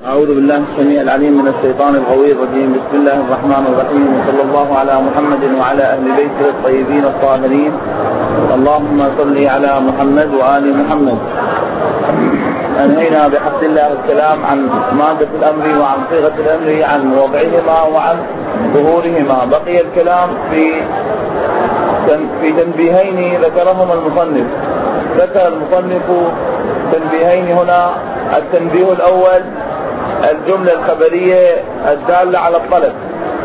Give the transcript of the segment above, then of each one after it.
أعوذ بالله السميع العليم من الشيطان الغوي الرجيم. بسم الله الرحمن الرحيم، وصلى الله على محمد وعلى أهل بيته الطيبين الطاهرين. اللهم صل على محمد وآل محمد. أنهينا بحمد الله الكلام عن مادة الأمر وعن صيغة الأمر، عن وضعهما وعن ظهورهما. بقي الكلام في تنبيهين ذكرهما المصنف. ذكر المصنف تنبيهين هنا. التنبيه الأول الجملة الخبرية الدالة على الطلب،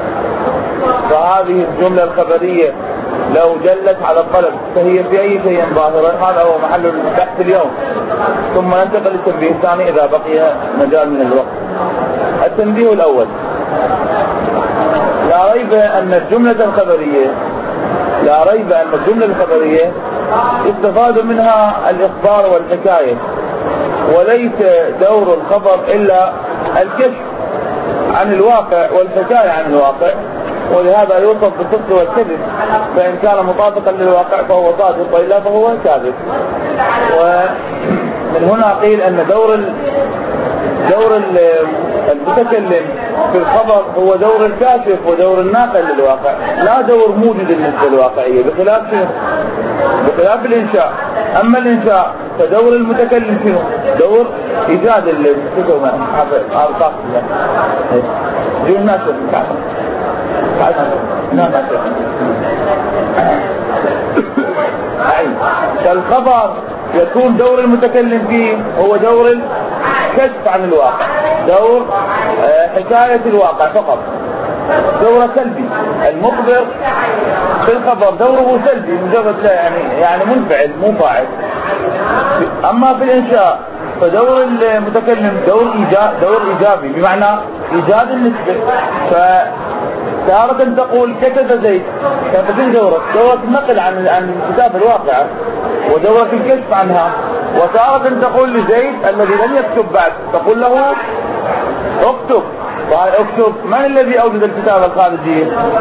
فهذه الجملة الخبرية لو دلت على الطلب فهي في أي شيء ظاهرة. هذا هو محل البحث اليوم، ثم ننتقل للتنبيه الثاني إذا بقي مجال من الوقت. التنبيه الأول: لا ريب أن الجملة الخبرية يستفاد منها الإخبار والحكاية، وليس دور الخبر إلا الكشف عن الواقع والحكاية عن الواقع، ولهذا يوصف بالصدق والكذب، فإن كان مطابقا للواقع فهو صادق، وإلا فهو كاذب. ومن هنا قيل أن دور المتكلم في الخبر هو دور الكاشف ودور الناقل للواقع، لا دور موجد للنسبة الواقعية، بخلاف الإنشاء. أما الإنشاء فدور المتكلم فيه دور إيجاد فالخبر يكون دور المتكلم فيه هو دور الكشف عن الواقع، دور حكاية الواقع فقط، دور سلبي. المخبر في الخبر دوره سلبي مجرد، لا يعني منفعل مو فاعل. أما في الإنشاء فدور المتكلم دور إيجابي، بمعنى إيجاد النسبة. فتارة تقول كتب زيد، ففي دورة النقل عن كتاب الواقع ودورة الكشف عنها. وتارة تقول لزيد الذي لم يكتب بعد تقول له اكتب. قال اكتب، من الذي أوجد الكتابة الخارجية؟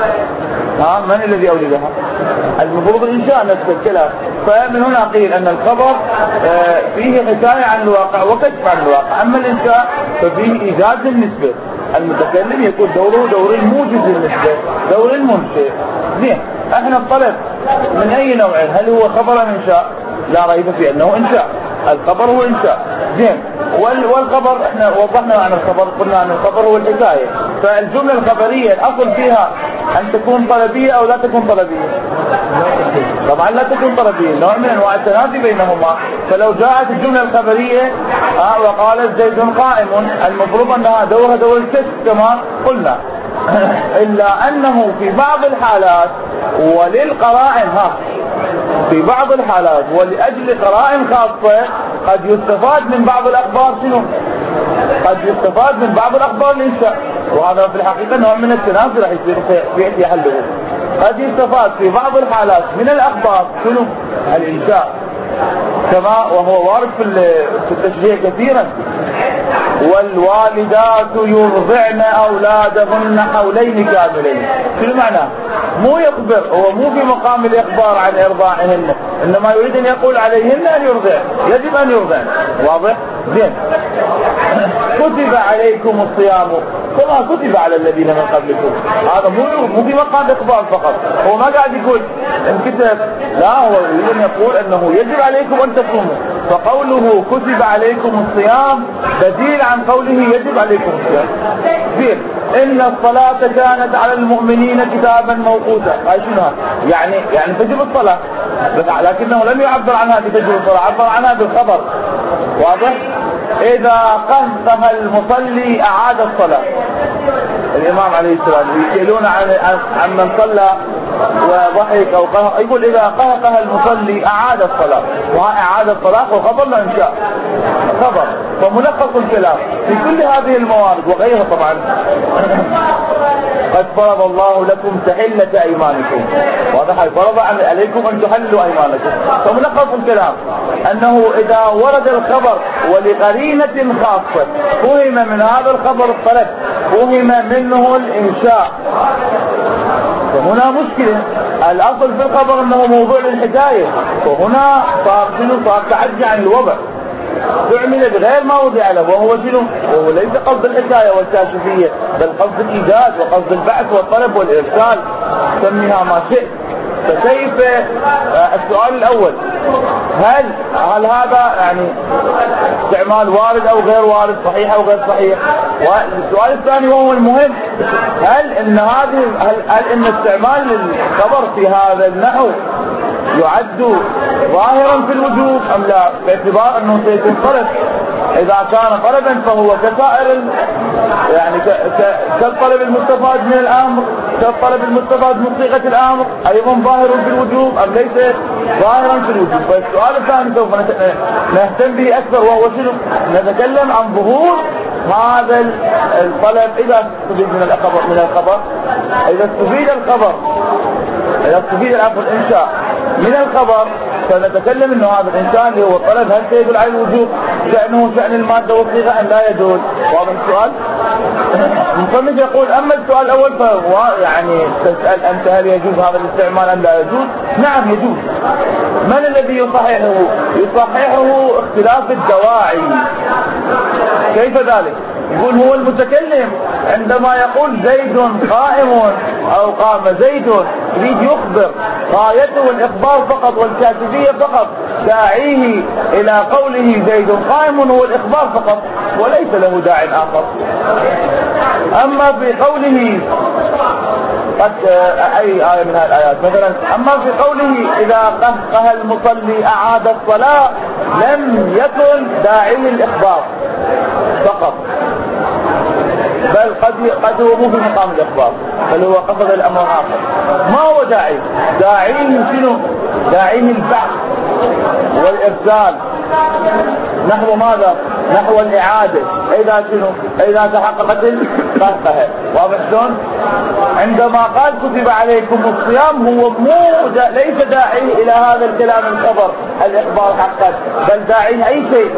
من الذي أوجدها؟ المفروض الإنشاء نفس الكلام. فمن هنا قيل أن الخبر فيه حكاية عن الواقع وكشف عن الواقع. أما الإنشاء ففيه إيجاد للنسبة. المتكلم يكون دوره دور الموجد للنسبة، دور المنشئ. زين، احنا الطلب من أي نوع؟ هل هو خبر أم إنشاء؟ لا ريب في أنه إنشاء. الخبر هو إنشاء. زين، والخبر احنا وضحنا عن الخبر، قلنا أن الخبر هو الحكاية. فالجملة الخبرية الأصل فيها أن تكون طلبية أو لا تكون طلبية؟ طبعا لا تكون طلبية، نوع من أنواع التنافي بينهما. فلو جاءت الجملة الخبرية وقالت زيد قائم، المفروض أنها دورها دور الكشف كما قلنا. إلا أنه في بعض الحالات وللقرائن في بعض الحالات ولأجل قرائن خاصة قد يستفاد من بعض الأخبار. شنو؟ قد يستفاد من بعض الأخبار الإنشاء، وهذا في الحقيقة نوع من التنافي راح يصير حله. قد يستفاد في بعض الحالات من الأخبار شنو؟ الإنشاء، كما وهو وارد في التشريع كثيرا: والوالدات يرضعن أولادهن حولين كاملين. شنو معناه؟ مو يخبر، هو مو في مقام الإخبار عن إرضاعهن، إنما يريد أن يقول عليهن أن يرضعن، يجب أن يرضعن. واضح؟ زين. كتب عليكم الصيام كما كتب على الذين من قبلكم. هذا مو في مقام إخبار فقط، هو ما قاعد يقول انكتب، لا، هو يريد أن يقول أنه يجب عليكم أن تصوموا. فقوله كتب عليكم الصيام بديل عن قوله يجب عليكم الصيام. زين، إن الصلاة كانت على المؤمنين كتابا موقوتا. هاي شنو؟ يعني تجب الصلاة، لكنه لم يعبر عنها بتجب الصلاة، عبر عنها بالخبر. واضح؟ إذا قهقه المصلي أعاد الصلاة. الإمام عليه السلام يسألون عن من صلى وضحك أو قهق، يقول إذا قهقه المصلي أعاد الصلاة. وها إعادة الصلاة وخبر لا إنشاء، خبر. فملخص الكلام في كل هذه الموارد وغيرها طبعا: قد فرض الله لكم تحلة أيمانكم. واضح؟ فرض عليكم أن تحلوا أيمانكم. فملخص الكلام أنه إذا ورد الخبر ولقرينة خاصة فهم من هذا الخبر الطلب، فهم منه الإنشاء، فهنا مشكلة. الأصل في الخبر أنه موضوع للحكاية، وهنا صار تعدي عن الوضع. استعمل بغير ما وضع له، وهو شنو؟ وهو ليس قصد الحكاية والكاشفية، بل قصد الإيجاد وقصد البعث والطلب والإرسال، سميها ما شئت. فكيف السؤال الأول، هل هذا يعني استعمال وارد أو غير وارد، صحيح أو غير صحيح؟ والسؤال الثاني وهو المهم، هل إن استعمال الخبر في هذا النحو يعد ظاهرا في الوجوب أم لا، باعتبار أنه سيكون طلب؟ إذا كان طلبا فهو كسائر يعني كالطلب المستفاد من الأمر، كالطلب المستفاد من صيغة الأمر، أيضا ظاهر في الوجوب أم ليس ظاهرا في الوجوب؟ فالسؤال الثاني سوف نهتم به أكثر، وهو شنو؟ نتكلم عن ظهور هذا الطلب إذا استفيد من الخبر، إذا استفيد الخبر، إذا استفيد الإنشاء من الخبر، فنتكلم انه هذا الانسان اللي هو الطلب هل سيدل على الوجوب شأنه شأن المادة والصيغة ام لا يدل؟ واضح السؤال؟ المصنف يقول اما السؤال الاول فهو يعني تسأل انت هل يجوز هذا الاستعمال ام لا يجوز؟ نعم يجوز. من الذي يصححه؟ يصححه اختلاف الدواعي. كيف ذلك؟ يقول هو المتكلم عندما يقول زيد قائم او قام زيد يريد يخبر، غايته الاخبار فقط والكاشفية فقط، داعيه الى قوله زيد قائم هو الاخبار فقط وليس له داع اخر. اما في قوله اي آية من هذه الآيات مثلا، اما في قوله اذا قهقه المصلي اعاد الصلاة لم يكن داعيه الاخبار فقط، بل قد هو مو في مقام الإخبار، بل هو قصد الأمر آخر. ما هو داعيه شنو؟ داعيه البعث والإرسال، نحو ماذا؟ نحو الإعادة، إذا شنو؟ إذا تحققت القهقه. واضح شلون؟ عندما قال كتب عليكم الصيام هو ليس داعيه إلى هذا الكلام الخبر الإخبار حقا، بل داعيه أي شيء،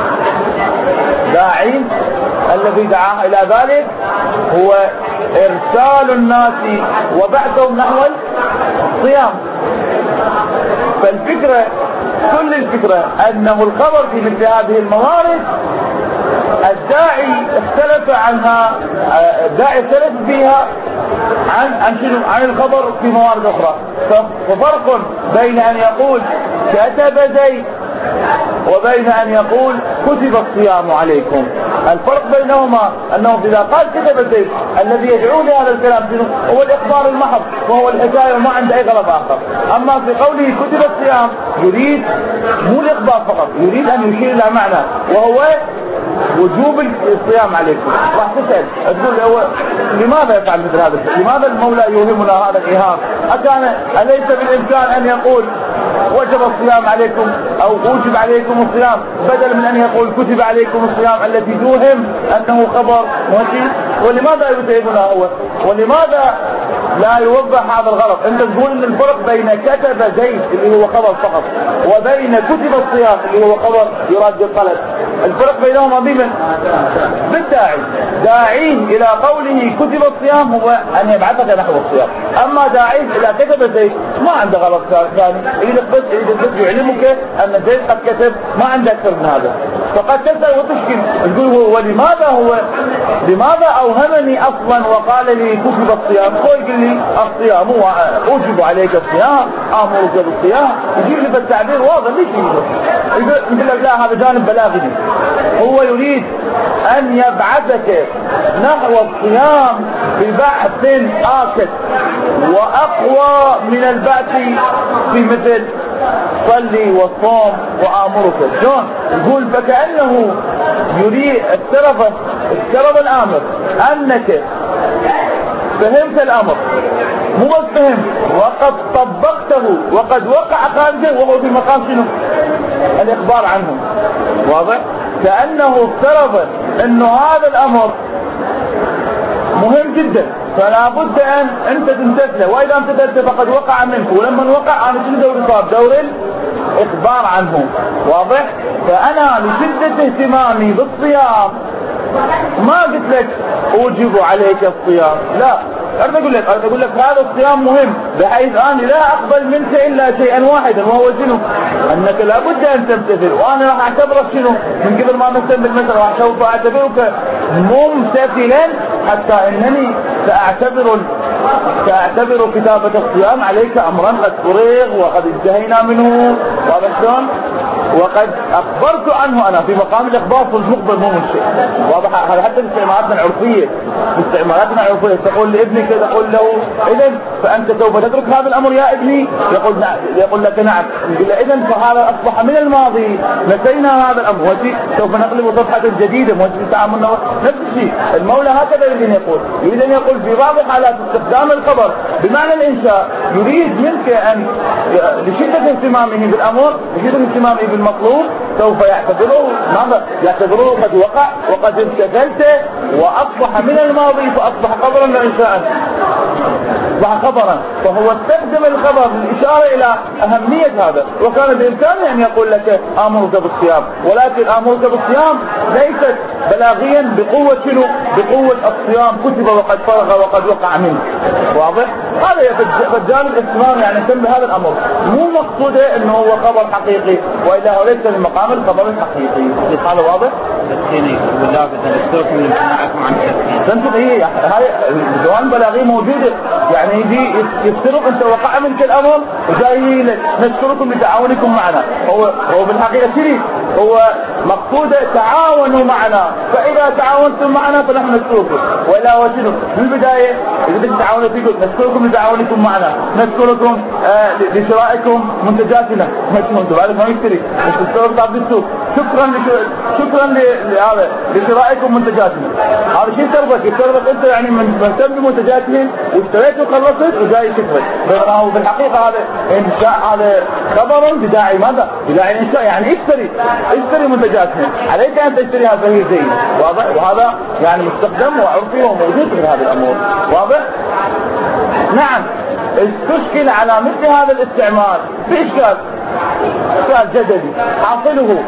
داعي الذي دعاه إلى ذلك هو إرسال الناس وبعثهم نحو الصيام. فالفكرة كل الفكرة أنه الخبر في مثل هذه الموارد الداعي اختلف عنها، الداعي اختلف فيها عن الخبر في موارد أخرى. ففرق بين أن يقول كتب زيد وبين أن يقول كتب الصيام عليكم. الفرق بينهما أنه إذا قال كتب زيد الذي يدعو لهذا الكلام هو الإخبار المحض وهو الحكاية وما عنده أي غلط آخر. أما في قوله كتب الصيام يريد مو الإخبار فقط، يريد أن يشير إلى معنى وهو وجوب الصيام عليكم. راح تسأل تقول هو لماذا يفعل مثل هذا الشيء؟ لماذا المولى يوهمنا هذا الإيهام؟ أليس بالإمكان أن يقول وجب الصيام عليكم أو وجب عليكم الصيام بدل من أن يقول كتب عليكم الصيام التي توهم أنه خبر ماشي؟ ولماذا يتعبنا هو؟ ولماذا لا يوضح هذا الغلط؟ أنت تقول أن الفرق بين كتب زيد اللي هو خبر فقط وبين كتب الصيام اللي هو خبر يراد بالطلب، الفرق بينهما بمن؟ بالداعي. داعيه إلى قوله كتب الصيام هو أن يبعثك نحو الصيام، أما داعيه إلى كتب زيد ما عنده غلط ثاني، يريد بس يعلمك أن زيد قد كتب، ما عنده أكثر من هذا. فقد تسأل وتشكل تقول لماذا أوهمني أصلا وقال لي كتب الصيام؟ هو يقول لي الصيام أوجب عليك الصيام، آمرك بالصيام، يجيب لي بالتعبير واضح. ليش يقول لك لا هذا جانب بلاغي؟ هو يريد أن يبعثك نحو الصيام ببعث آكد وأقوى من البعث في مثل صلي والصوم وآمرك. شلون؟ يقول فكأنه يريد افترض الآمر أنك فهمت الأمر، مو بس فهمت وقد طبقته وقد وقع خارجه وهو في مقام شنو؟ الإخبار عنه. واضح؟ كأنه افترض انه هذا الامر مهم جدا فلا بد ان انت تمتثله، واذا امتثلت فقد وقع منك، ولما وقع انا شنو دوري صار؟ دور الاخبار عنه. واضح؟ فانا لشدة اهتمامي بالصيام ما قلت لك اوجب عليك الصيام، لا، انا اقول لك هذا الصيام مهم بحيث أنا لا أقبل منك إلا شيئا واحدا وهو شنو؟ أنك لابد أن تمتثل، وأنا راح أعتبرك شنو؟ من قبل ما نسمي المثل راح سوف أعتبرك ممتثلا، حتى إنني سأعتبر كتابة الصيام عليك أمرا قد فرغ وقد انتهينا منه، واضح شلون؟ وقد أخبرت عنه أنا في مقام الإخبار في المقبل مو من شيء، واضح؟ هذا حتى باستعمالاتنا العرفية، باستعمالاتنا العرفية تقول لابنك تقول له إذن فأنت سوف تترك هذا الأمر يا ابني؟ يقول لك نعم، يقول له إذن فهذا أصبح من الماضي، نسينا هذا الأمر سوف نقلب صفحة جديدة. تعاملنا نفس الشيء. المولى هكذا يريد أن يقول في بعض حالات استخدام الخبر بمعنى الإنشاء، يريد منك أن لشدة اهتمامه بالأمر، لشدة اهتمامه بالمطلوب، سوف يعتبره قد وقع وقد امتثلت وأصبح من الماضي فأصبح خبرا وإنشاء، أصبح خبرا. فهو استخدم الخبر للإشارة إلى أهمية هذا، وكان بإمكانه أن يقول لك آمرك بالصيام، ولكن آمرك بالصيام ليست بلاغيا بقوة شنو؟ بقوة الصيام كتب وقد فرغ وقد وقع منه، واضح؟ هذا فالجانب الاستمرار يعني يسمى هذا الأمر مو مقصوده انه هو خبر حقيقي، وإلا هو ليس من مقام الخبر الحقيقي. هذا واضح؟ تنتبه هي هاي الجوانب البلاغية موجودة، يعني يجي يفترض انت وقع منك الأمر وجاي لك نشكركم لتعاونكم معنا، هو بالحقيقة شريك، هو مقصوده تعاونوا معنا، فإذا تعاونتم معنا فنحن نشكركم، وإلا هو شنو؟ من البداية إذا تعاونوا فيكم نشكركم لتعاونكم معنا، نشكركم لشرائكم منتجاتنا، انتم بعد ما يشتري بالسوق، شكرا لشرائكم منتجاتنا. هذا شيء يسربك انت يعني مهتم بمنتجاتهم واشتريت وخلصت وجاي تكبر، بينما هو بالحقيقة هذا انشاء، هذا خبر بداعي ماذا؟ بداعي الانشاء، يعني اشتري منتجاتهم، عليك ان تشتريها فهي زين، واضح؟ وهذا يعني مستخدم وعرفي وموجود في هذه الامور، واضح؟ نعم. تشكل على مثل هذا الاستعمال بإشكال جدلي، حاصله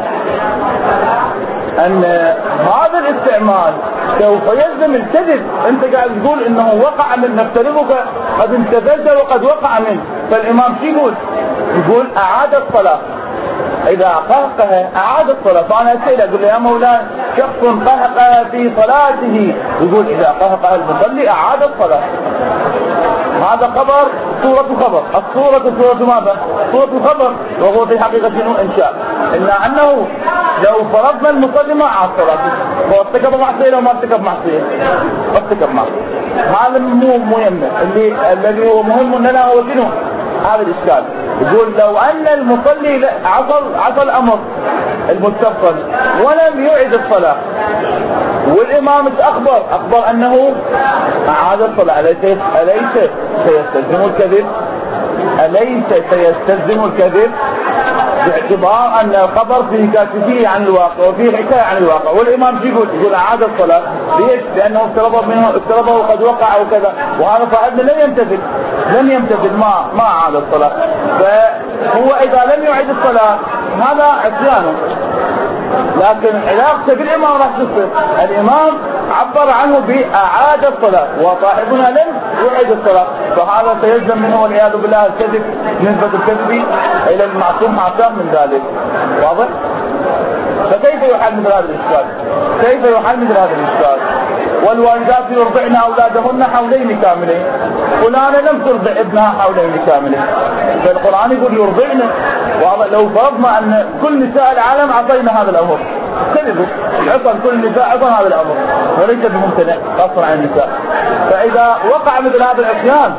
ان هذا الاستعمال سوف يلزم الكذب. انت قاعد تقول انه وقع من نفترضك قد امتثلت وقد وقع منه، فالامام شو يقول اعاد الصلاة، اذا قهقه اعاد الصلاة. فانا اسأله اقول له يا مولانا شخص قهقه في صلاته، يقول اذا قهقه المصلي اعاد الصلاة. هذا خبر، صورة خبر، الصورة صورة ماذا؟ صورة الخبر، وهو في حقيقة شنو؟ انشاء. إلا أنه لو فرضنا المصلي ما عاد صلاته وارتكب معصية، لو ما ارتكب معصية ارتكب معصية، هذا مو مهم. الذي هو مهم لنا هو شنو؟ هذا الإشكال. يقول لو أن المصلي عصى الأمر المستفصل ولم يعد الصلاة، والإمام أخبر أنه أعاد الصلاة، أليس سيستلزم الكذب؟ أليس سيستلزم الكذب؟ باعتبار أن الخبر فيه كاشفية عن الواقع وفيه حكاية عن الواقع، والإمام يقول أعاد الصلاة. ليش؟ لأنه افترضه وقد وقع وكذا، وهذا صاحبنا لم يمتثل ما أعاد الصلاة. فهو إذا لم يعيد الصلاة هذا عصيانه، لكن علاقته بالإمام راح تصير. الإمام عبر عنه بأعاد الصلاة وصاحبنا لم يعيد الصلاة، فهذا سيلزم منه والعياذ بالله الكذب، نسبة الكذب إلى المعصوم حاشاه من ذلك، واضح؟ فكيف يحل مثل هذا الإشكال؟ والوالدات يرضعن أولادهن حولين كاملين، فلانة لم ترضع ابنها حولين كاملين، فالقرآن يقول يرضعن. لو فرضنا أن كل نساء العالم عطينا هذا الأمر، كذبوا عطا كل النساء عطا هذا الأمر، وليس بممتنع خاصة عن النساء. فإذا وقع مثل هذا العصيان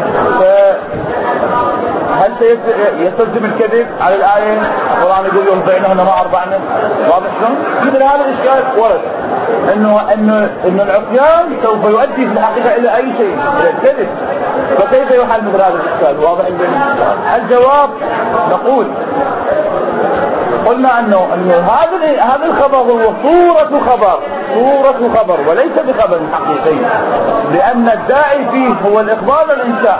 هل يستلزم الكذب على الآية؟ القرآن يقول يرضعنهن ما أرضعن، واضح شلون؟ مثل هذا الإشكال ورد إنه العصيان سوف يؤدي في الحقيقة إلى أي شيء، إلى الكذب. فكيف يحل مثل هذا الإشكال؟ واضح الجواب. نقول قلنا انه هذا الخبر هو صورة خبر وليس بخبر حقيقي، لان الداعي فيه هو الاخبار الانشاء.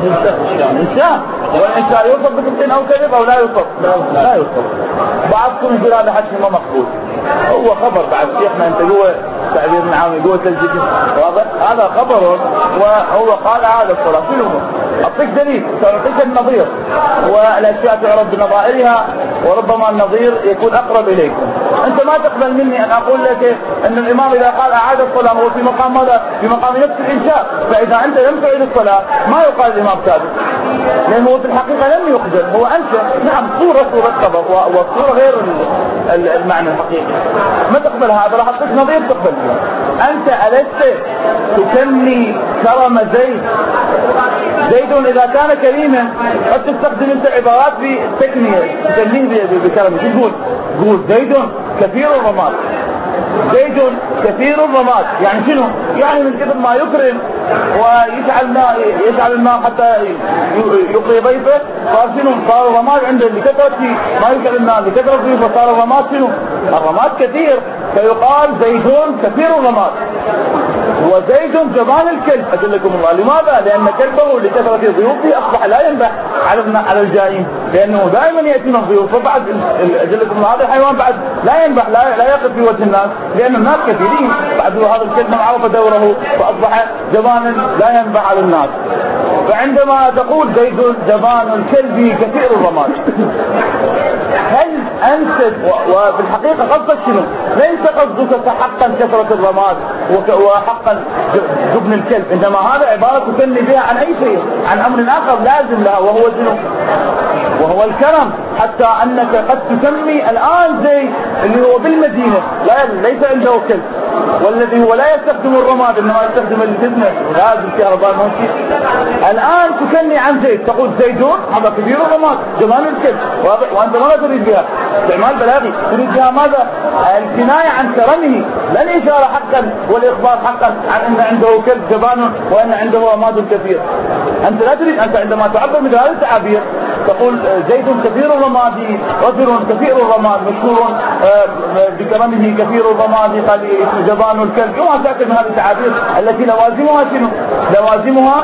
والانشاء يوصف بصدق او كذب او لا يوصف؟ لا يوصف. بعضكم يقول هذا حكي ما مقبول، هو خبر بعد شيخنا انت جوا تعبير من عام قوة الجسم. واضح؟ هذا خبر وهو قال هذا الصلاة. شنو أعطيك دليل، سأعطيك النظير، والأشياء تعرف بنظائرها، وربما النظير يكون أقرب إليكم. أنت ما تقبل مني أن أقول لك أن الإمام إذا قال أعاد الصلاة هو في مقام ماذا؟ في مقام نفس الإنشاء. فإذا أنت لم تعيد الصلاة ما يقال الإمام كاذب، لأنه هو في الحقيقة لم يخجل، هو أنشأ. نعم صورة خبر، والصورة غير المعنى الحقيقي. ما تقبل هذا، راح أعطيك نظير تقبل فيه. أنت ألست تكني كرم زيد؟ زيد إذا كان كريما قد تستخدم أنت عبارات بالتكنية تكنيه بكرم. شو تقول؟ قول زيد كثير الرماد. زيد كثير الرماد يعني شنو؟ يعني من كثر ما يكرم ويشعل النار حتى يقضي ضيفه، صار شنو؟ صار الرماد عنده لكثرة ما يشعل النار لكثرة ضيفه، صار الرماد شنو؟ الرماد كثير، فيقال زيد كثير الرماد. وزيد جبان الكلب أجلكم الله. لماذا؟ لأن كلبه لكثرة ضيوفه أصبح لا ينبح على الجائين، لأنه دائما يأتي من الضيوف. فبعد أجلكم الله هذا الحيوان بعد لا ينبح، لا يقف في وجه الناس، لأن الناس كثيرين. بعد هذا الكلب من عرف دوره فأصبح جبانا لا ينبح على الناس. فعندما تقول زيد جبان الكلب كثير الرماد، هل أنت وفي الحقيقة قصدك شنو؟ ليس قصدك حقا كثرة الرماد وحقا جبن الكلب، إنما هذا عبارة تكني بها عن أي شيء، عن أمر آخر لازم لها، وهو شنو؟ وهو الكرم. حتى أنك قد تسمي الآن زيد اللي هو بالمدينة ليس عنده كلب، والذي هو لا يستخدم الرماد إنما يستخدم الجزمة غاز الكهرباء الموسيقى، الآن تكني عن زيد تقول زيدون هذا كبير الرماد جبان الكلب. وأنت ماذا تريد بها؟ استعمال بلاغي. تريد بها ماذا؟ الكناية عن كرمه، لا الإشارة حقا والإخبار حقا عن أن عنده كلب جبان وأن عنده رماد كثير. أنت لا تريد، أنت عندما تعبر مثل هذه التعابير تقول زيد كثير الرماد، رجل كثير الرماد مشهور بكرمه كثير الرماد جبان الكلب، وما تأكد من هذه التعابير التي لوازمها شنو؟ لوازمها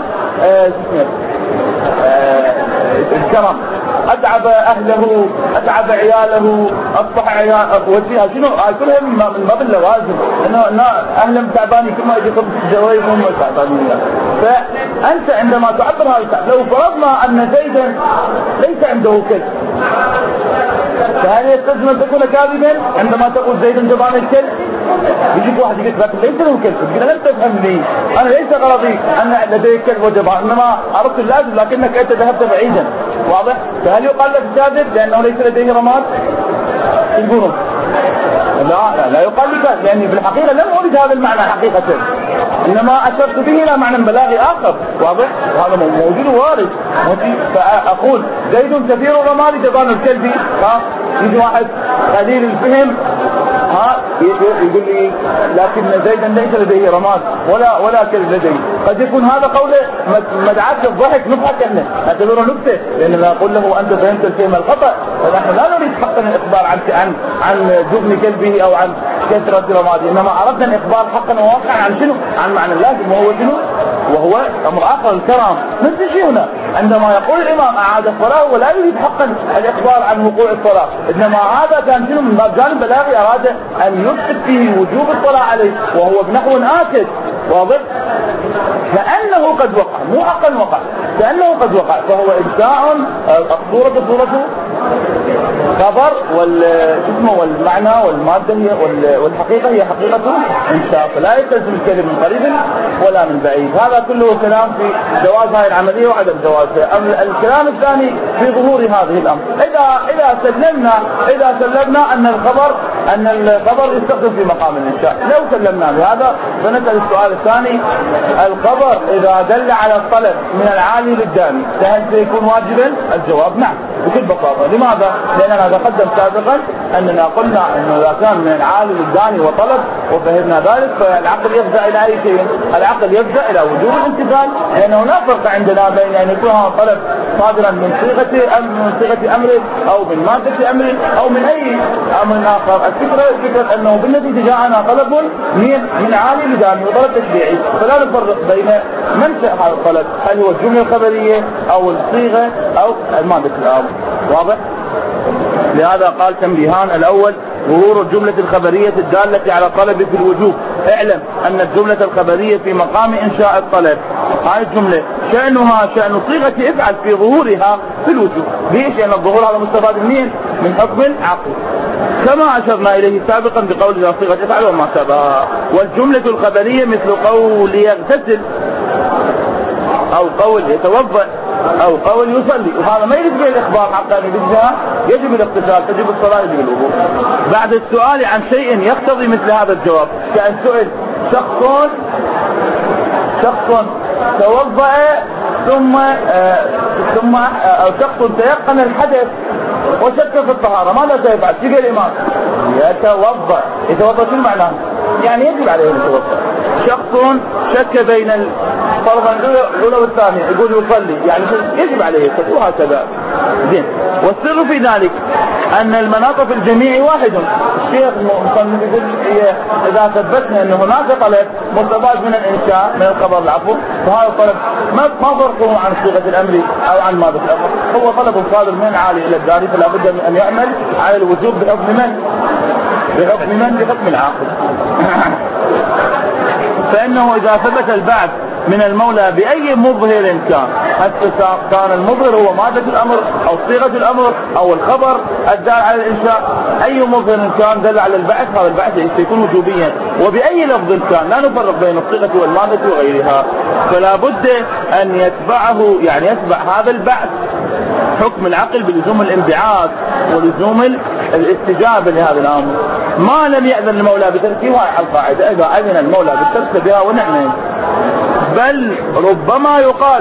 الكرم. أتعب أهله، أتعب عياله، أصبح عيال وجهها شنو؟ كلها من باب اللوازم، إنه أهلهم تعبانين كل ما يجي خبز جوائبهم تعبانين. فأنت عندما تعبر هذا، لو فرضنا أن زيدا ليس عنده كلب، فهل يستلزم أن تكون كاذبا عندما تقول زيد جبان الكلب؟ يجيك واحد يقول لك ليس له كلب، تقول لن تفهمني، أنا ليس غرضي أن لدي كلب وجبان، إنما أردت اللازم لكنك أنت ذهبت بعيدا. واضح؟ فهل يقال لك كاذب لأنه ليس لديه رماد؟ تقولون لا يقال لك، لأني في الحقيقة لم أريد هذا المعنى حقيقة، إنما أشرت به إلى معنى بلاغي آخر. واضح؟ وهذا موجود وارد. فأقول زيد كثير الرماد جبان الكلب، يجي واحد قليل الفهم يقول لي لكن زيدا ليس لديه رماد ولا كلب لديه. قد يكون هذا قوله مدعاة الضحك، نضحك احنا نعتبره نكته، لأننا نقول له أنت فهمت الكلمة الخطأ. فنحن لا نريد حقا الإخبار عن جبن كلبه أو عن كثرة رماده، إنما أردنا الإخبار حقا وواقعا عن شنو؟ عن معنى اللازم، وهو شنو؟ وهو أمر آخر الكرام. نفس الشيء هنا عندما يقول الإمام أعاد الصلاة ولا يريد حقا الإخبار عن وقوع الصلاة، إنما هذا كان شنو؟ من باب جانب بلاغي، أراد أن يثبت فيه وجوب الصلاة عليه وهو بنحو آكد. واضح؟ كأنه قد وقع، مو حقا وقع، كأنه قد وقع، فهو إنشاء. الصورة صورته خبر والمعنى والمادة هي والحقيقة هي حقيقة إنشاء، فلا يلتزم الكلام من قريب ولا من بعيد. هذا كله كلام في جواز هذه العملية وعدم جوازها. الكلام الثاني في ظهور هذه الأمر، إذا سلمنا أن الخبر يستخدم في مقام الإنشاء، لو سلمنا بهذا فنسأل السؤال الثاني: الخبر إذا دل على الطلب من العالي للداني فهل سيكون واجبا؟ الجواب نعم بكل بساطة. لماذا؟ لأننا تقدم سابقا أننا قلنا أنه إذا كان من العالي للداني وطلب وفهمنا ذلك فالعقل يفزع إلى أي شيء؟ العقل يفزع إلى وجوب الامتثال، لأنه لا فرق عندنا بين أن يكون هذا الطلب صادرا من صيغة أمر أو من مادة أمر أو من أي أمر آخر. الفكرة أنه بالنتيجة جاءنا طلب من عالي لداني وطلب تشريعي، فلا نفرق بين منشأ هذا الطلب، هل هو الجملة الخبرية أو الصيغة أو المادة الأمر. واضح؟ لهذا قال تنبيهان: الأول ظهور الجملة الخبرية الدالة على طلب في الوجوب. اعلم أن الجملة الخبرية في مقام إنشاء الطلب، هاي الجملة شأنها شأن صيغة افعل في ظهورها في الوجوب. ليش؟ لأن الظهور هذا مستفاد منين؟ من حكم العقل، كما أشرنا إليه سابقا بقول صيغة افعل وما شابه. والجملة الخبرية مثل قول يغتسل أو قول يتوضأ أو قول يصلي، وهذا ما يجب به الإخبار حتى أن يجبها، يجب الاغتسال، تجب الصلاة، يجب الوضوء. بعد السؤال عن شيء يقتضي مثل هذا الجواب، كأن سئل شخص توضأ ثم أو شخص تيقن الحدث وشك في الطهارة، ماذا سيفعل؟ شيء الإمام يتوضأ شو معناه؟ يعني يجب عليه أن يتوضأ. شخص شك بين الفرض الأولى والثانية، يقول يصلي، يعني يجب عليه يصلي، وهكذا. زين. والسر في ذلك أن المناط في الجميع واحد. الشيخ المصنف يقول إذا ثبتنا أن هناك طلب مستفاد من الإنشاء من الخبر العفو، فهذا الطلب ما فرقه عن صيغة الأمر أو عن ماذا في الأمر، هو طلب صادر من العالي إلى الداري، فلا بد من أن يعمل على الوجوب بحكم من؟ بحكم العاقل. فإنه إذا ثبت البعث من المولى بأي مظهر كان المظهر هو مادة الأمر أو صيغة الأمر أو الخبر الدال على الإنشاء، أي مظهر كان دل على البعث، هذا البعث سيكون وجوبيا، وبأي لفظ كان، لا نفرق بين الصيغة والمادة وغيرها. فلا بد أن يتبع هذا البعث حكم العقل بلزوم الانبعاث ولزوم الاستجابة لهذا الأمر، ما لم يأذن المولى بتركه. وهي القاعدة، إذا أذن المولى بالترك بها ونعم. بل ربما يقال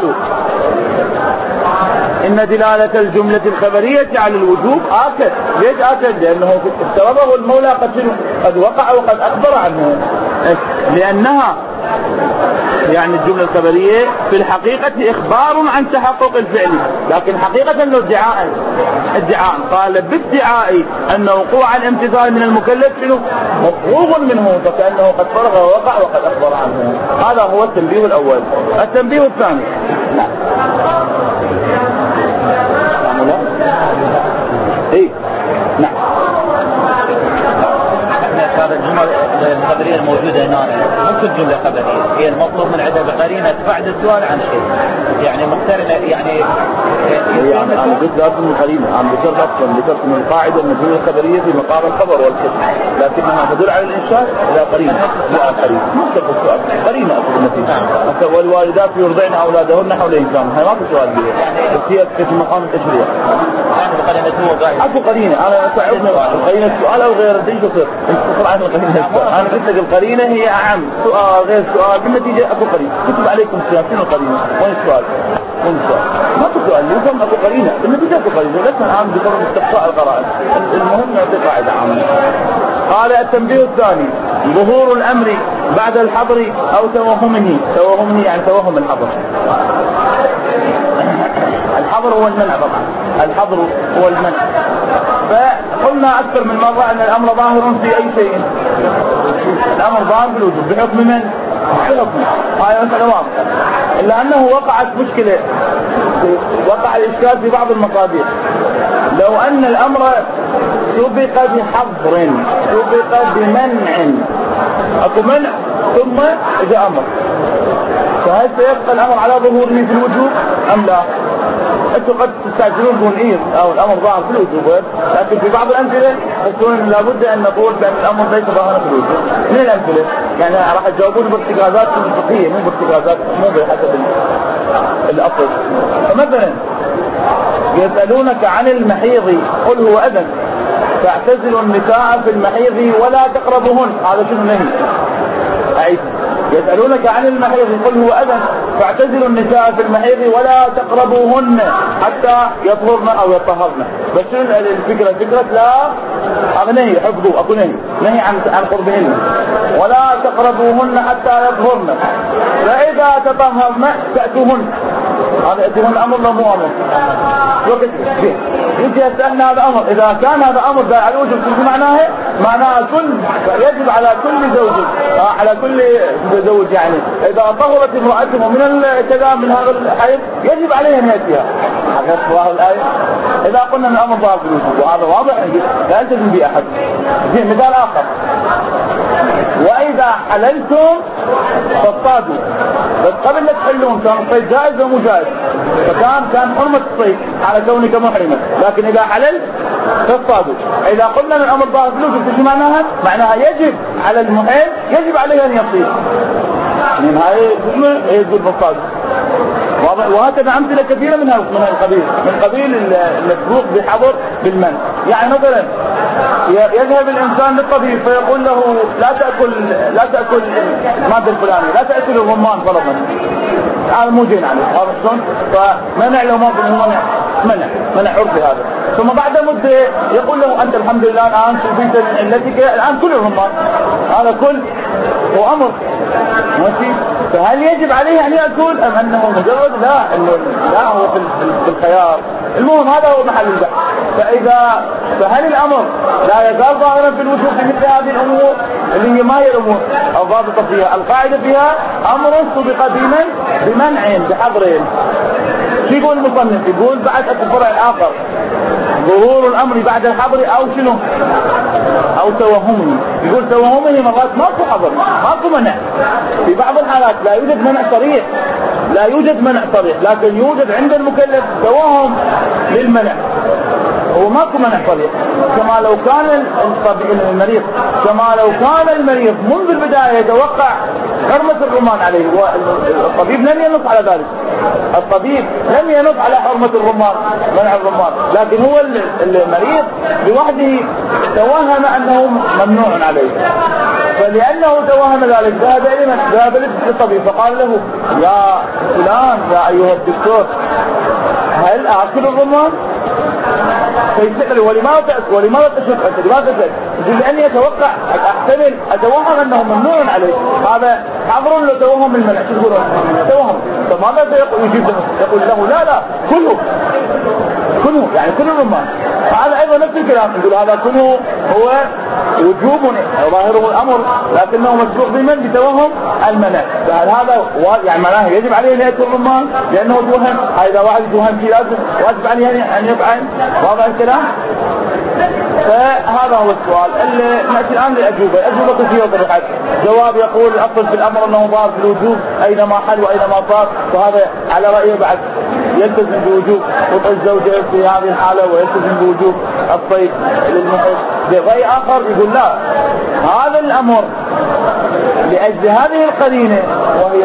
إن دلالة الجملة الخبرية على الوجوب آكد. ليش آكد؟ لأنه افترضه المولى قد وقع وقد أخبر عنه، لأنها يعني الجملة الخبرية في الحقيقة إخبار عن تحقق الفعل، لكن حقيقة أنه ادعاء قال بادعاء أن وقوع الامتثال من المكلف مفروغ منه، فكأنه قد فرغ ووقع وقد أخبر عنه. هذا هو التنبيه الأول. التنبيه الثاني، نعم. هذا الجمل الخبرية الموجودة هنا مو كل جملة خبرية، هي المطلوب من عدة بقرينة بعد السؤال عن شيء، يعني مقترنة، يعني أنا قلت لازم القرينة، أنا ذكرت من القاعدة أن الجملة الخبرية في مقام الخبر والكتب، لكنها تدل على الإنشاء إلى قرينة، مو على قرينة، مو شرط السؤال، قرينة أصل النتيجة. والوالدات يرضعن أولادهن حولين كامل، هاي ما في سؤال بها، بس هي في مقام التشريع. أكو قرينة، أنا سأعطنا القرينة السؤال أو غير دين تصير عن القرينة. أنا قلت لك القرينة هي أعم، سؤال غير سؤال، بالنتيجة أكو قرينة. كتب عليكم سياسين القرينة، وين السؤال؟ ما في سؤال، يفهم أكو قرينة، بالنتيجة أكو قرينة، لسنا الآن بطرق استقصاء القرائن، المهم نعطي قاعدة عامة. قال التنبيه الثاني ظهور الأمر بعد الحظر أو توهمه يعني توهم الحظر. الحظر هو المنع، طبعا الحظر هو المنع. فقلنا أكثر من مرة أن الأمر ظاهر في أي شيء، الأمر ظاهر في الوجوب بحكم من؟ بحكم هاي مسألة واضحة، إلا أنه وقعت مشكلة، وقع الإشكال في بعض المصادر. لو أن الأمر سبق بحظر سبق بمنع، أكو منع ثم إذا أمر، فهل سيبقى الأمر على ظهوره في الوجوب أم لا؟ أنتوا قد تستعجلون تقول أو الأمر ظاهر في الوجوب، لكن في بعض الأمثلة تقولون إن لابد أن نقول بأن الأمر ليس ظاهرا في الوجوب. من الأمثلة؟ يعني راح تجاوبون بارتكازات فقهية، مو بارتكازات مو بحسب الأصل. فمثلا يسألونك عن المحيض قل هو أذن فاعتزلوا النساء في المحيض ولا تقربوهن، هذا شنو نهي؟ أعيد. يسألونك عن المحيض قل هو أذن فاعتزلوا النساء في المحيض ولا تقربوهن حتى يطهرن أو يطهرن. بس شنو الفكرة؟ فكرة لا، هذا نهي، حفظوا، أكو نهي عن قربهن، ولا تقربوهن حتى يطهرن، فإذا تطهرن تأتوهن. هذا يأتيهم الأمر لو مو أمر وقت يجي يسألنا هذا أمر. إذا كان هذا أمر دال على الوجوب معناها يجب على كل زوج على كل زوج يعني إذا طهرت امرأته من كذا من هذا الحيض يجب عليه أن يأتيها. هذا الآية. إذا قلنا أن الأمر ظاهر بالوجوب وهذا واضح لا يلتزم به أحد. زي مثال آخر: وإذا حللتم فاصطادوا. بس قبل لا تحلون كان الصيد جائز ومو جائز، فكان حرمة الصيد على كونك محرمة، لكن إذا حللت فاصطادوا. إذا قلنا أن الأمر ظاهر بالوجوب شو معناها يجب على المحل يجب عليه أن يصيد. من هاي يجب فاصطادوا. وهكذا أمثلة كثيرة من قبيل المسبوق بحظر بالمنع. يعني مثلا يذهب الإنسان للطبيب فيقول له لا تأكل المادة الفلانية، لا تأكل الرمان فرضا، هذا مو زين عليه، هذا شلون؟ فمنع له منع عرفي هذا. ثم بعد مدة يقول له أنت الحمد لله الآن شفيت علتك، الآن كل الرمان، هذا كل هو أمر ماشي. فهل يجب عليه أن يأكل أم أنه مجرد لا هو في الخيار؟ المهم هذا هو محل البحث. فهل الأمر لا يزال ظاهرا في الوجوب بمثل هذه الأمور اللي هي ما هي الأمور الضابطة فيها؟ القاعدة فيها أمر سبق بمنع بحظر. شو يقول المصنف؟ يقول بعد الفرع الآخر ظهور الأمر بعد الحظر أو شنو أو توهمه. يقول توهمه مرات ماكو حظر ماكو منع. في بعض الحالات لا يوجد منع صريح لكن يوجد عند المكلف توهم للمنع، هو ماكو منع صريح. كما لو كان المريض منذ البداية يتوقع حرمة الرمان عليه، والطبيب لم ينص على ذلك، الطبيب لم ينص على حرمة الرمان منع الرمان، لكن هو المريض بوحده توهم أنه ممنوع عليه. فلأنه توهم ذلك ذهب للطبيب فقال له يا فلان يا أيها الدكتور هل أكل الرمان؟ فيسأل ولماذا تشك أنت لماذا تشك؟ يقول لأني أتوهم أنه ممنوع عليه. هذا حظر له توهم المنع. شو يقول توهم؟ فماذا سيقول؟ يجيب له يقول له لا كله يعني كل الرمان. هذا أيضا نفس الكلام، يقول هذا كله هو وجوب ظاهره الأمر لكنه مسبوق بمن بتوهم المنع. فهذا يعني معناه يجب عليه أن يأكل الرمان لأنه توهم. إذا واحد توهم شيء لازم واجب عليه أن يفعل. واضح الكلام؟ فهذا هو السؤال اللي نأتي الآن للأجوبة. الأجوبة كثيرة طرحت. جواب يقول الأصل في الأمر أنه ظاهر بالوجوب أينما حل وأينما صار، وهذا على رأيه بعد يلتزم بوجوب وطئ الزوجة في هذه الحالة ويلتزم بوجوب الصيد للمحيط. برأي آخر يقول لا، هذا الأمر لأجل هذه القرينة وهي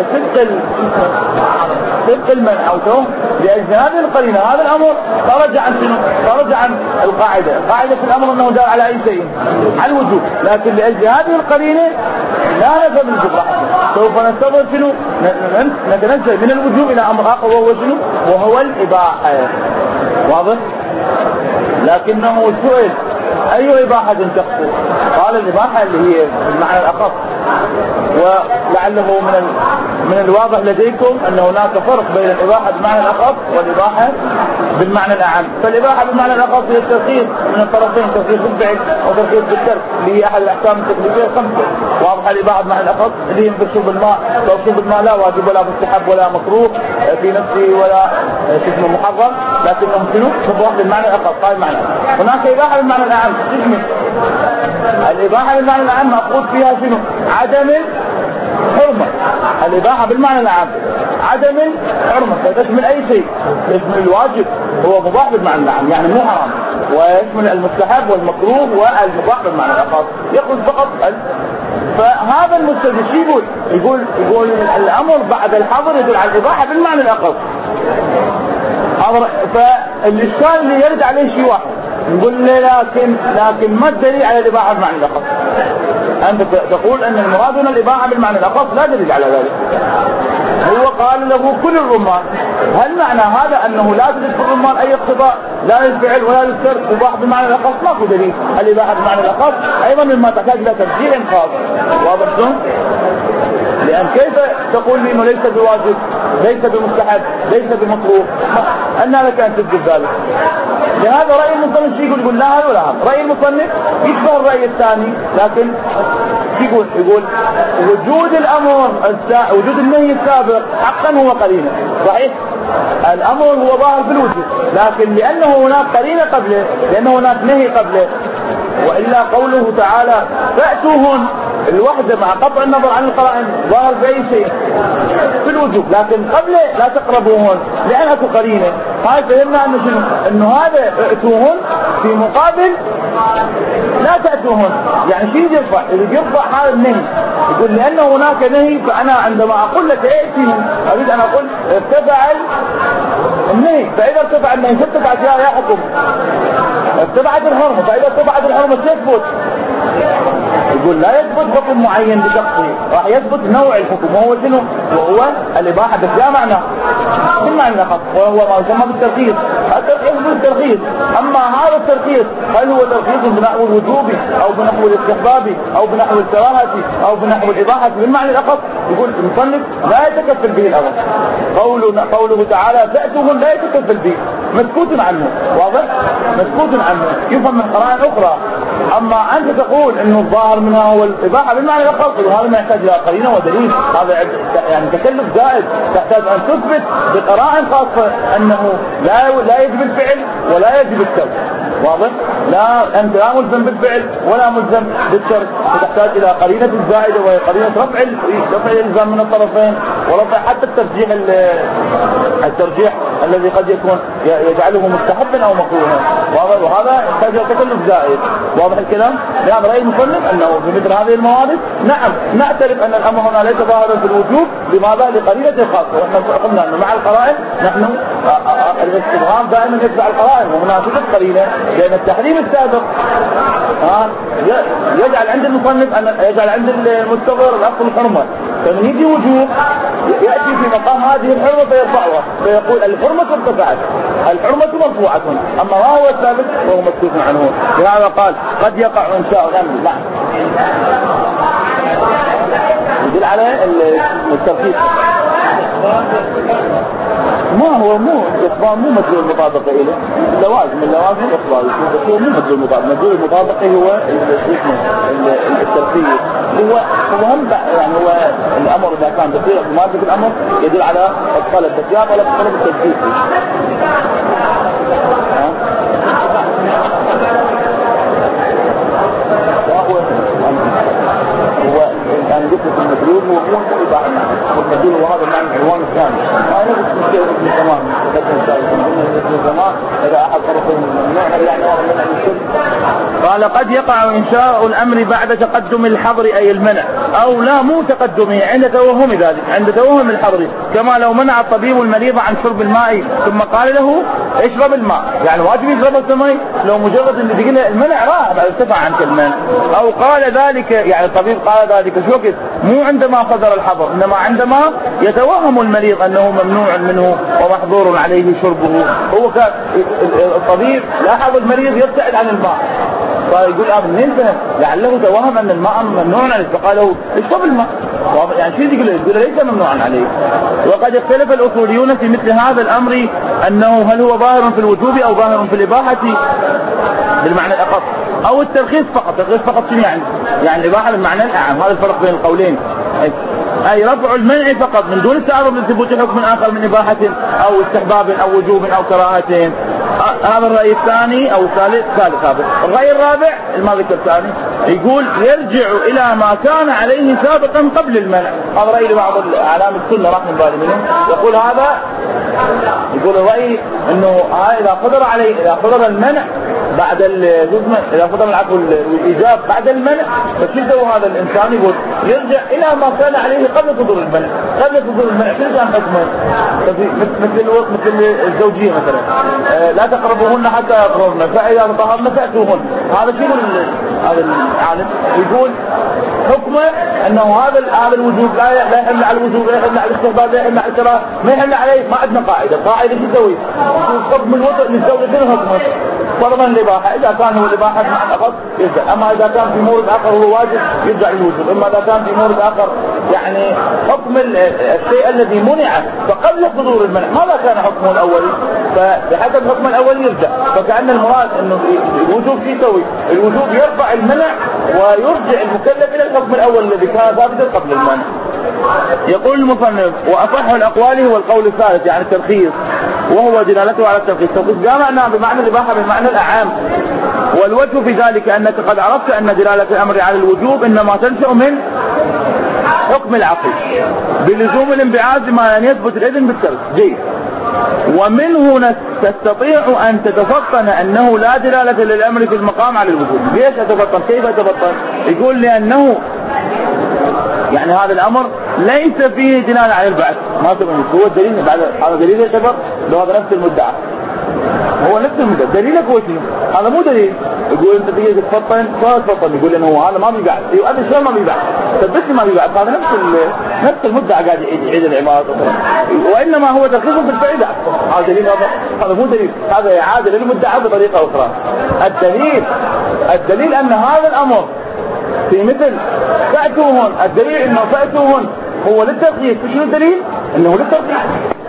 صدق المنع أو توهم، لأجل هذه القرينة هذا الأمر خرج عن القاعدة. القاعدة في الأمر أنه دار على أي شيء على الوجوب، لكن لأجل هذه القرينة لا نذهب للجبرة، سوف نستمر نتنزل من الوجوب إلى أمر آخر وهو الإباحة. واضح؟ لكنه سئل أي إباحة تخص؟ قال الإباحة اللي هي بالمعنى الأخص. ولعله من الواضح لديكم أن هناك فرق بين الإباحة بالمعنى الأخص والإباحة بالمعنى الأعم. فالإباحة بالمعنى الأخص هي الترخيص من الطرفين، ترخيص بالفعل وترخيص بالترك، اللي هي أحد الأحكام التكليفية الخمسة. واضح؟ الإباحة بالمعنى الأخص اللي هي شرب الماء، لو شرب الماء لا واجب ولا مستحب ولا مكروه في نفسه ولا اسمه محرم، لكنه شنو؟ شرب بالمعنى الأخص. هاي المعنى. هناك إباحة بالمعنى الأعم. الإباحة بالمعنى الأعم مأخوذ فيها شنو؟ عدم الحرمة. الإباحة بالمعنى العام عدم الحرمة، فتشمل أي شيء. يشمل الواجب هو مباح بالمعنى العام يعني مو حرام، ويشمل المستحب والمكروه والمباح بالمعنى الخاص، يأخذ فقط فهذا المستدل يقول الأمر بعد الحظر يدل على الإباحة بالمعنى الأخص. فالإشكال اللي يرد عليه شيء واحد، نقول له لكن ما الدليل على الإباحة بالمعنى الأخص؟ أنت تقول أن المراد هنا الإباحة بالمعنى الأخص، لا دليل على ذلك. هو قال له كل الرمان، هل معنى هذا أنه لا تجد في الرمان أي اقتضاء لا للفعل ولا للترك إباحة بالمعنى الأخص؟ ماكو دليل. الإباحة بالمعنى الأخص أيضا مما تحتاج إلى ترجيح خاص. واضح؟ لأن تقول لي انه ليس بواجب، ليس بمستحب، ليس بمطلوب، أن لك أن تثبت ذلك. لهذا رأي المصنف يقول لا هذا ولا هذا. رأي المصنف يشبه الرأي الثاني، لكن يقول وجود الأمر وجود النهي السابق حقا هو قرينة. صحيح الأمر هو ظاهر في الوجود، لكن لأنه هناك قرينة قبله، لأنه هناك نهي قبله. وإلا قوله تعالى فأتوهن الوحدة مع قطع النظر عن القرائن ظاهر في أي شيء في الوجود، لكن قبل لا تقربوهن لأنها قرينة. هاي فهمنا أنه هذا ائتوهن في مقابل لا تأتوهن. يعني شيء يرفع، إذا يرفع هذا النهي يقول لأنه هناك نهي، فأنا عندما أقول لك ائتيهم أريد أن أقول ارتفع النهي، فإذا ارتفع النهي ارتفعت يا حكم، ارتفعت الحرمة، فإذا ارتفعت الحرمة تثبت. يقول لا يثبت حكم معين بشخصه، راح يثبت نوع الحكم وهو شنو؟ وهو الإباحة، بس لا معنى من معنى الأخص، وهو ما يسمى بالترخيص. الترخيص بالترخيص. أما هذا الترخيص هل هو ترخيص بنحو الوجوب أو بنحو الاستحباب أو بنحو الكراهة أو بنحو الإباحة بالمعنى الأخص؟ يقول المصنف لا يتكفل به الأمر. قوله تعالى فأتوهن لا يتكفل به، مسكوت عنه. واضح؟ مسكوت عنه يفهم من قرائن أخرى. أما أنت تقول إنه الظاهر منها هو الإباحة بالمعنى الأخص، وهذا ما يحتاج إلى قرينة ودليل. هذا يعني تكلف زائد، تحتاج أن تثبت بقرائن خاصة أنه لا يجب الفعل ولا يجب الترك. واضح؟ لا أنت لا ملزم بالفعل ولا ملزم بالترك، فتحتاج إلى قرينة زائدة وهي قرينة رفع الإلزام من الطرفين، ورفع حتى الترجيح الذي قد يكون يجعله مستحبا أو مكروها. واضح؟ وهذا يحتاج إلى تكلف زائد. واضح الكلام؟ لهذا رأي المصنف أنه في مثل هذه الموارد نعم نعترف أن الأمر هنا ليس ظاهرا في الوجوب. لماذا؟ لقرينة خاصة. ونحن قلنا أنه مع القرائن نحن الاستبهام دائما يتبع القرائن، ومناسبة قرينة، لأن التحريم السابق يجعل عند المصنف أن يجعل عند المستظهر الأصل الحرمة، فمن يجي وجوب يأتي في مقام هذه الحرمة فيرفعها فيقول الحرمة ارتفعت، الحرمة مرفوعة، أما ما هو الثابت وهو مسكوت عنه. لهذا قال قد يقع إن شاء الأمر. نعم يدل على التركيز. ما هو مو إخبار، مو مدلول المطابقة إليه، لوازم اللوازم إخبار، بس هو مو مدلول المطابقة. مدلول المطابقة هو التركيز، هو هم يعني هو الأمر إذا كان بصيغة مادة الأمر يدل على الطلب، بس يا طلب التركيز. هو يعني قلت المدلول هو مو الإباحة، والمدلول هو هذا المعنى العنوان الثاني. ما نفس الشيء في الزمان، في الزمان إذا أحد طرفين المعنى يعني هذا المنع للشرك. قال قد يقع إنشاء الأمر بعد تقدم الحظر أي المنع، أو لا مو تقدمه عند توهم ذلك، عند توهم الحظر، كما لو منع الطبيب المريض عن شرب الماء ثم قال له اشرب الماء، يعني واجب يشرب السماء لو مجرد ان يقول المنع راح بعد ارتفع عن كلمة. أو قال ذلك يعني الطبيب قال ذلك شو وقت؟ مو عندما صدر الحظر، إنما عندما يتوهم المريض أنه ممنوع منه ومحظور عليه شربه. هو كان الطبيب لاحظ المريض يبتعد عن الماء، فيقول منين فهم؟ لعله توهم أن الماء ممنوع عليه فقال له اشرب الماء. يعني شو يقول ليس ممنوعا عليه. وقد اختلف الأصوليون في مثل هذا الأمر أنه هل هو ظاهر في الوجوب أو ظاهر في الإباحة بالمعنى الأخص أو الترخيص فقط. الترخيص فقط شنو يعني الإباحة بالمعنى الأعم. هذا الفرق بين القولين، أي رفع المنع فقط من دون التعرض لثبوت حكم آخر من إباحة أو استحباب أو وجوب أو كراهة. هذا الرأي الثاني أو الثالث هذا. الرأي الرابع ما ذكر الثاني يقول يرجع إلى ما كان عليه سابقا قبل المنع. هذا رأي لبعض علامة السنة رحمه الله منهم، يقول هذا يقول الرأي إنه إذا قدر عليه، إذا قدر المنع بعد إذا قدر العفو الإيجاب بعد المنع، فشده هذا الإنسان يقول يرجع إلى ما كان عليه قبل صدور المنع. قبل صدور المنع شو كان حكمه؟ مثل الزوجية مثلا لا تقربوهن حتى يقربن، فإذا تطهرن فأتوهن. هذا شو هذا العالم يقول حكمه أنه هذا الوجوب لا يحمل على الوجوب، لا يحمل على الاستحباب، لا يحمل على الكراهة، ما يحمل عليه. ما عندنا قاعدة شو تسوي؟ حكم الوضع للزوجة شنو حكمه؟ فرضا الإباحة، إذا كان هو الإباحة مع الأخص يرجع، أما إذا كان في مورد آخر هو واجب يرجع للوجوب، أما إذا كان في مورد آخر يعني حكم حكم الشيء الذي منع فقبل صدور المنع ماذا كان حكمه الأولي؟ فبحسب الحكم الأولي يرجع. فكأن المراد أنه الوجوب شيء يسوي؟ الوجوب يرفع المنع ويرجع المكلف إلى الحكم الأول الذي كان ثابتا قبل المنع. يقول المصنف وأصح الأقوال هو القول الثالث يعني الترخيص، وهو دلالته على الترخيص. الترخيص جامعنا بمعنى الإباحة بمعنى الأعام، والوجه في ذلك أنك قد عرفت أن دلالة الأمر على الوجوب إنما تنشأ من حكم العقل بلزوم الانبعاث ما أن يثبت الإذن بالترك جيد. ومنه تستطيع أن تتفطن أنه لا دلالة للأمر في المقام على الوجوب. ليش أتفطن؟ كيف أتفطن؟ يقول لأنه يعني هذا الأمر ليس فيه دلالة على البعث، ما تبين هو الدليل بعد هذا دليل يعتبر لو هذا نفس المدعى، هو نفس المدعى دليلك هو شنو؟ هذا مو دليل. يقول أنت تيجي تتفطن تفطن، يقول إنه هذا ما بيبعث، هذا شلون ما بيبعث؟ ثبت ما بيبعث، هذا نفس المدعى قاعد يعيد العبارة، وإنما هو ترخيص في الفعل. هذا دليل، هذا مو دليل، هذا إعادة للمدعى بطريقة أخرى. الدليل أن هذا الأمر في مثل فأتوهن، الدليل انه فأتوهن هو للترخيص. شنو الدليل؟ انه للترخيص.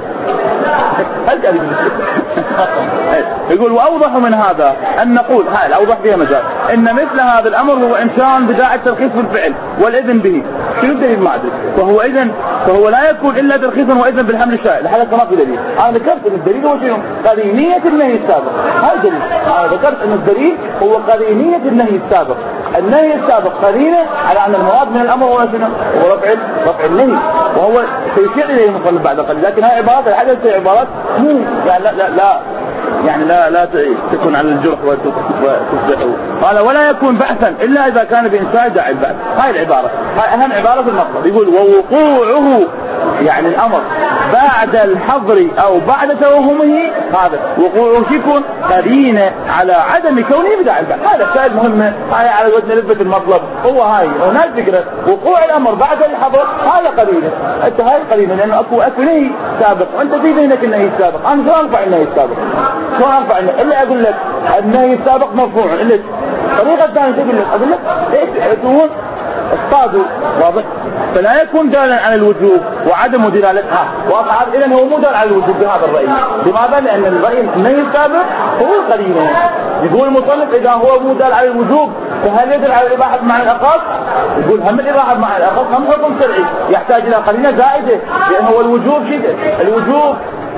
يقول واوضح من هذا ان نقول هاي الاوضح فيها مجال ان مثل هذا الامر هو انشاء بداعي الترخيص في الفعل والاذن به. شنو الدليل ما ادري. فهو لا يكون الا ترخيصا واذن بالحمل الشائع. لحالك ما في دليل. انا ذكرت ان الدليل هو شنو؟ قرينية النهي السابق. هاي دليل. انا ذكرت ان الدليل هو قرينية النهي السابق. النهي السابق قرينة على ان المراد من الامر هو شنو؟ هو رفع النهي، وهو سيشير اليه المصنف بعد قليل. لكن هاي عبارات الحدث هي عبارات مو يعني لا يعني لا تكون على الجرح وتصبحه. قال ولا يكون بعثا الا اذا كان بانشاء داعي البعث. هاي العباره، هاي اهم عباره في المطلب. يقول ووقوعه يعني الامر بعد الحظر او بعد توهمه، هذا وقوعه يكون قرينه على عدم كونه بداعي البعث. هذا شيء مهم. هاي على وزن لبة المطلب. هو هاي هناك فكره وقوع الامر بعد الحظر، هذا قرينه. انت هاي قرينه لانه اكو نهي سابق وانت في ذهنك النهي السابق. انا شو انفع النهي السابق؟ شو انفع الا اقول لك النهي السابق مرفوع. الا الطريقه الثانيه اقول لك ايش اصطادوا. واضح؟ فلا يكون دالا على الوجوب وعدم دلالتها. واضح؟ اذا هو مو دال على الوجوب بهذا الراي. لماذا؟ لان الراي النهي السابق هو القرينه. يقول المصنف اذا هو مو دال على الوجوب فهل يدل على الاباحه بمعنى الاخص؟ يقول هم الاباحه بمعنى الاخص هم حكم شرعي يحتاج الى قرينه زائده، لان هو الوجوب شيء الوجوب.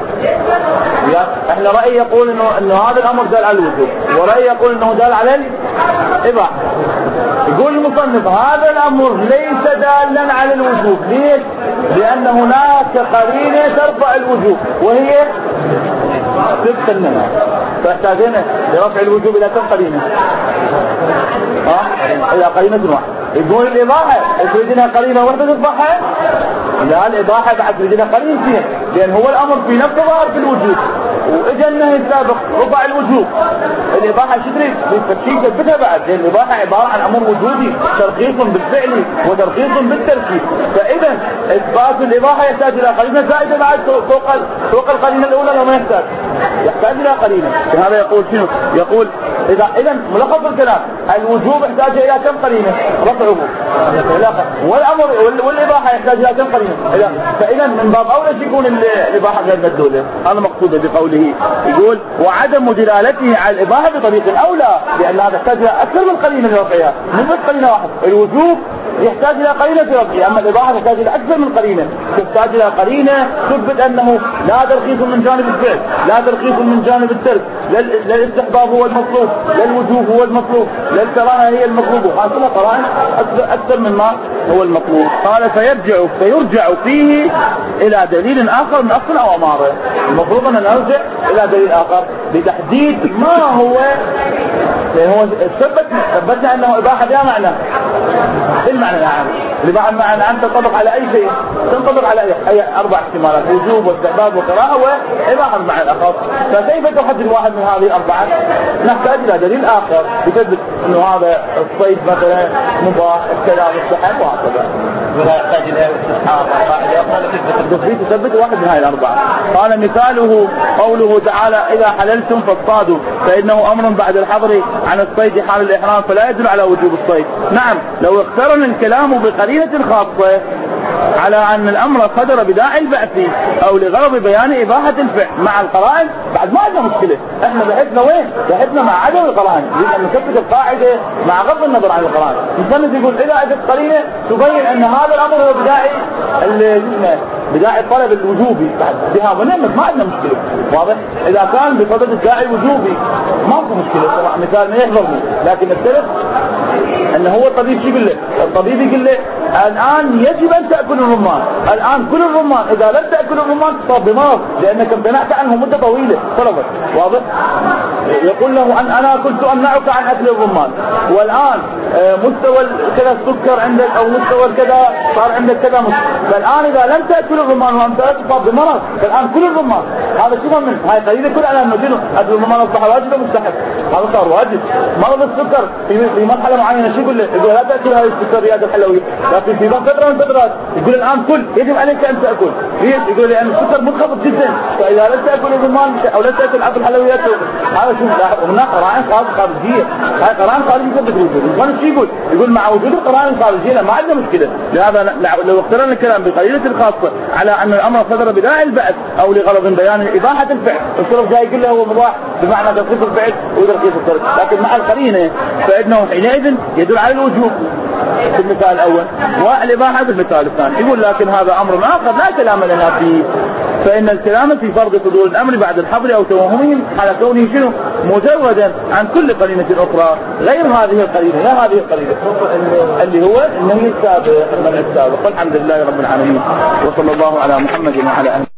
احنا رأي يقول انه هذا الامر دال على الوجوب، ورأي يقول انه دال على الاباحه. يقول المصنف هذا الامر ليس دالا على الوجوب. ليش؟ لان هناك قرينه ترفع الوجوب وهي صدق النهي. فاحتاجنا لرفع الوجوب الى كم قرينه؟ الى قرينه واحده. يقول الاباحه تريدنا قرينه واحده ترفعها؟ لا، الاباحه بعد تريدنا قرينتين، لان هو الامر في نفسه ظاهر في الوجوب واجا النهي السابق رفع الوجوب. الاباحه شو تريد؟ شيء تثبتها بعد، لان الاباحه عباره عن امر وجودي ترخيص بالفعل وترخيص بالتركيب. فاذا اثبات الاباحه يحتاج الى قرينه زائده بعد فوق القرينه الاولى. لو ما يحتاج الى قرينه. لهذا يقول شنو؟ يقول اذا ملخص الكلام الوجوب يحتاج الى كم قرينه؟ رفعه والامر والاباحه يحتاج الى كم قرينه؟ فاذا من باب اولى يكون الاباحه غير مدلوله. هذا مقصوده بقوله. يقول وعدم دلالته على الاباحه بطريق اولى، لان هذا يحتاج الى اكثر من قرينه لرفعها، مو بس قرينه واحده. الوجوب يحتاج الى قرينه لرفعها، اما الاباحه تحتاج الى اكثر من قرينه. تحتاج الى قرينه تثبت انه لا ترخيص من جانب الفعل، لا ترخيص من جانب الترك، لا الاستحباب هو المطلوب، لا الوجوب هو المطلوب، لا الكراهه هي المطلوبه. هذه قرائن اكثر مما هو المطلوب. قال فيرجع فيه الى دليل اخر من اصل او اماره. المفروض ان نرجع الى دليل اخر لتحديد ما هو، لان هو ثبتنا انه اباحه بها معنى. المعنى العام الاباحه بمعنى العام تنطبق على اي شيء، تنطبق على اي اربع احتمالات: وجوب واستحباب وكراهه واباحه بمعنى الاخر. فكيف تحدد واحد من هذه الاربعه؟ نحتاج الى دليل اخر يثبت انه هذا الصيد مثلا مباح، الكلام مستحب وهكذا. ولا يحتاج الى استصحاب قاعده اخرى تثبت واحد من هذه الاربعه. قال مثاله قوله تعالى اذا حللتم فاصطادوا، فانه امر بعد الحظر عن الصيد حال الاحرام، فلا يدل على وجوب الصيد. نعم، لو اقترن الكلام بقرينه خاصه على أن الأمر صدر بداعي البعث أو لغرض بيان إباحة الفعل مع القرائن، بعد ما عندنا مشكلة. احنا بحثنا وين؟ بحثنا مع عدم القرائن، لأن نثبت القاعدة مع غض النظر عن القرائن. المصنف يقول إذا أجت قرينة تبين أن هذا الأمر هو بداعي الطلب الوجوبي، بعد بها ما عندنا مشكلة. واضح؟ إذا كان بصدد الداعي الوجوبي ما في مشكلة، مثال ما يحضرني، لكن الثالث أنه هو الطبيب شو يقول له؟ الطبيب يقول له الآن يجب أن تأكل الرمان، الآن كل الرمان، إذا لم تأكل الرمان تصاب بمرض لأنك امتنعت عنه مدة طويلة فرضت. واضح؟ يقول له أنا كنت أمنعك عن أكل الرمان، والآن مستوى كذا السكر عندك أو مستوى كذا صار عندك كذا فالآن إذا لم تأكل الرمان وأنت تصاب بمرض، فالآن كل الرمان هذا شو من هاي قليلة كل على أنه أكل الرمان أصبح واجب ومستحب، هذا صار واجب. مرض السكر في مرحلة معينة شو يقول له؟ يقول لا تأكل هذه السكريات الحلوية، لكن في فترة من فترات يقول الآن كل يجب عليك أن تأكل. ليش؟ يقول لأن السكر منخفض جدا، فإذا لم تأكل الرمان أو لم تأكل عقل الحلويات هذا شو هناك قرائن خارجية، هاي قرائن خارجية تثبت الوجود. المصنف شو يقول مع وجود القرائن الخارجية ما عندنا مشكلة. لهذا لو اقترن الكلام بقليلة الخاصة على أن الأمر صدر بداعي البعث أو لغرض بيان إباحة الفعل، الصرف جاي يقول له هو مباح بمعنى ترخيص الفعل وترخيص الصرف، لكن مع القرينة فإنه حينئذ يدل على الوجوب في المثال الأول والإباحة في المثال الثاني. يقول لكن هذا أمر آخر لا كلام لنا فيه، فإن الكلام في فرض صدور الأمر بعد الحظر أو توهمه على كونه شنو مجردا عن كل قرينة أخرى غير هذه القرينة، لا هذه القرينة اللي هو النهي السابق، المنع السابق. والحمد لله رب العالمين، وصلى الله على محمد وعلى آله.